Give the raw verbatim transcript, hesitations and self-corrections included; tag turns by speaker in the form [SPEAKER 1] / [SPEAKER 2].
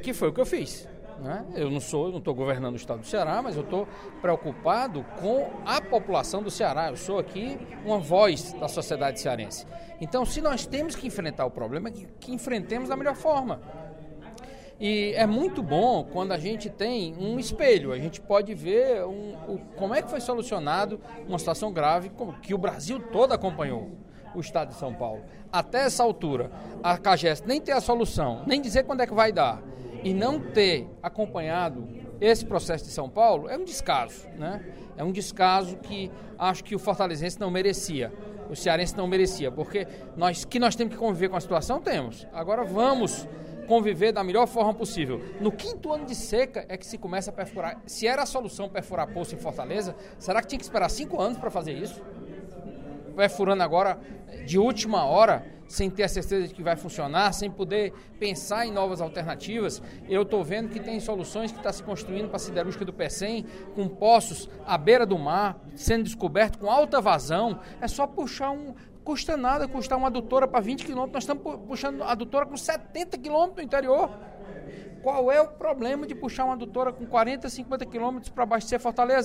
[SPEAKER 1] que foi o que eu fiz. Né? Eu não sou, eu não estou governando o estado do Ceará, mas eu estou preocupado com a população do Ceará. Eu sou aqui uma voz da sociedade cearense. Então, se nós temos que enfrentar o problema, que, que enfrentemos da melhor forma. E é muito bom quando a gente tem um espelho, a gente pode ver um, o, como é que foi solucionado uma situação grave que o Brasil todo acompanhou, o estado de São Paulo. Até essa altura, a CAGES nem ter a solução, nem dizer quando é que vai dar, e não ter acompanhado esse processo de São Paulo, é um descaso, né? É um descaso que acho que o fortalezense não merecia, o cearense não merecia, porque nós que nós temos que conviver com a situação, temos. Agora vamos conviver da melhor forma possível. No quinto ano de seca é que se começa a perfurar. Se era a solução perfurar poço em Fortaleza, será que tinha que esperar cinco anos para fazer isso? Perfurando agora de última hora, sem ter a certeza de que vai funcionar, sem poder pensar em novas alternativas. Eu estou vendo que tem soluções que estão se construindo para a siderúrgica do Pecém, com poços à beira do mar, sendo descoberto com alta vazão. É só puxar um... Custa nada custar uma adutora para vinte quilômetros, nós estamos puxando a adutora com setenta quilômetros no interior. Qual é o problema de puxar uma adutora com quarenta, cinquenta quilômetros para abastecer Fortaleza?